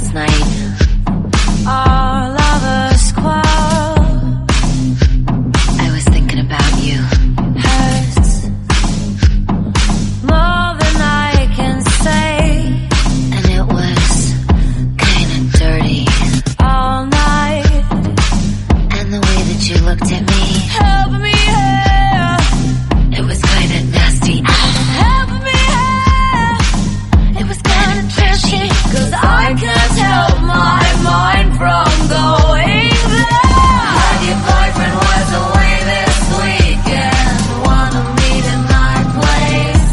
last night. Our lovers quarrel. I was thinking about you. Hurts more than I can say, and it was kinda dirty all night. And the way that you looked at me, help me here, it was kinda nasty. Help me here, it was kinda trashy. 'Cause I can't help my mind from going there. Had your boyfriend was away this weekend, wanna meet in my place.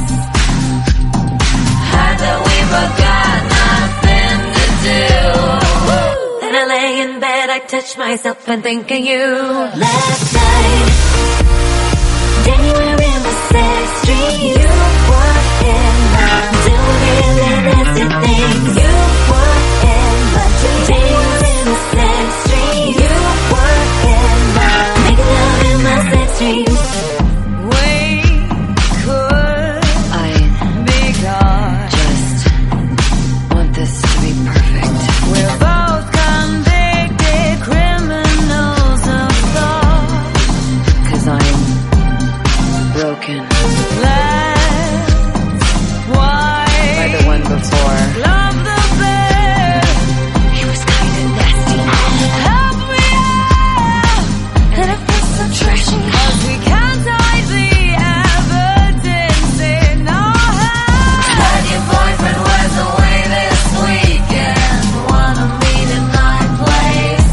Had that we forgot nothing to do. Then I lay in bed, I touch myself and think of you. Last night, anywhere in the sex street, you were in my doing really nasty things. You were in my dreams in the sex street. You were in my making love in my sex dreams. We could be gone. Just want this to be perfect. We're both convicted criminals of thought. 'Cause I'm broken. Let's wipe by the one before. Love the bear. He was kinda nasty. Help me out. And it feels so trashy. 'Cause we can't hide the evidence in our hands. Had your boyfriend was away this weekend, wanna meet in my place.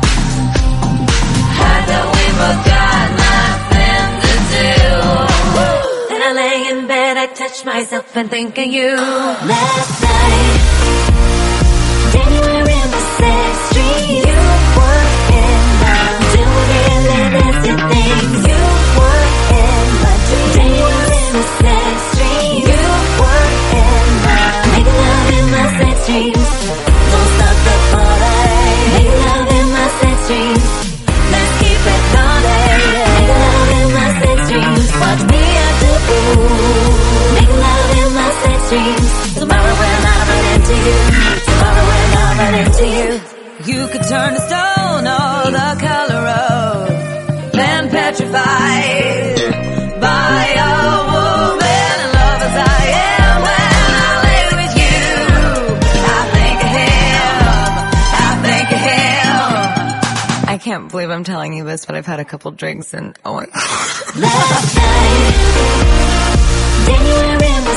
Had that we forgot nothing to do. Then I lay in bed, I touch myself and think of you. Last night, anywhere in the sex street, you were in my doing really nasty things. You were in my dreams. Anywhere in the sex street, you were in my making love in my sex dreams. Don't stop the party. Making love in my sex dreams. Let's keep it naughty. Making love in my sex dreams. Watch me I do. Making love in my sex dreams. Tomorrow when I run into you. Tomorrow when I run into you. You could turn a stone or the color of man petrified by a woman in love as I am. When I lay with you, I think of him. I think of him. I can't believe I'm telling you this, but I've had a couple drinks and oh my God. Last night, anywhere in the